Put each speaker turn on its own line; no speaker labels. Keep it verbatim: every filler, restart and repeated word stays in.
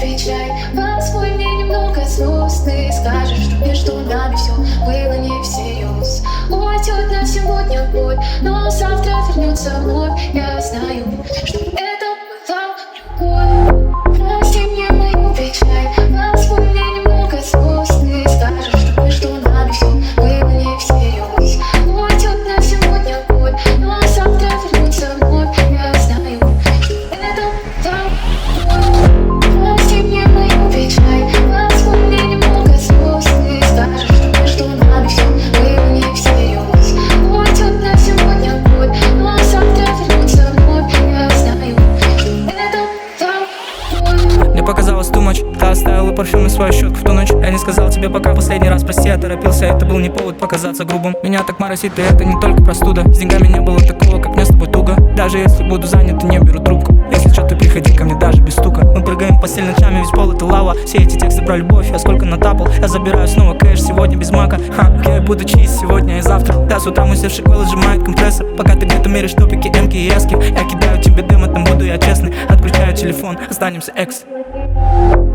печаль. Позволь мне немного слез. Ты скажешь, что между нами все было не всерьез. Уйдет на сегодня боль, но завтра вернется вновь. Я знаю, что это была любовь. Прости мне мою печаль. Позволь мне немного слез. Ты скажешь, что между нами все было не всерьез. Уйдет на сегодня боль, но завтра вернется вновь. Я знаю, что это была любовь. Прости мне мою печаль. Позволь мне немного слез. Ты скажешь, что между нами все было не всерьез. Уйдет на сегодня боль, но завтра вернется вновь. Я знаю, что это была любовь.
Мне показалось too much. Ты оставила парфюм и свою щетку в ту ночь. Я не сказал тебе пока последний раз прости, я торопился. Это был не повод показаться грубым. Меня так моросит, и это не только простуда. С деньгами не было такого, как мне с тобой туго. Даже если буду занят, не беру трубку. Если что, ты приходи ко мне даже без стука. Мы прыгаем в постель ночами, весь пол это лава. Все эти тексты про любовь, я сколько натапал. Я забираю снова кэш, сегодня без мака. Ха, я буду чист сегодня и завтра. Да, с утра мой севший голос сжимает компрессор. Пока ты где-то меришь топики, эмки и эски. Я кидаю тебе демо, там буду я честный. Отключаю телефон, останемся экс.